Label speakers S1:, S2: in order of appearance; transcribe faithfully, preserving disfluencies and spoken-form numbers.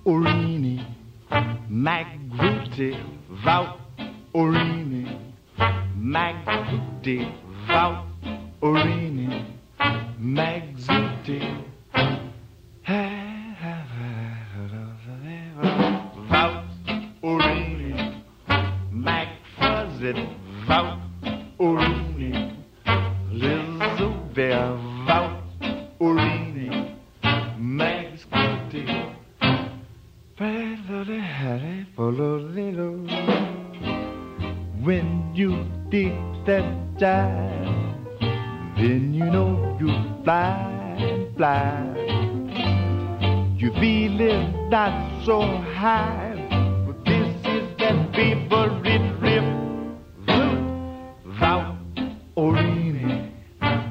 S1: Orini, Magruti, Vout, Orini, Magruti, Vout, Orini, Magzuti, Vout, Orini, Magfuzzit, Vout, Orini, Elizabeth, Vout, Orini, Magzuti, when you dig that jive, then you know you fly and fly. You feel it not so high, but this is that favorite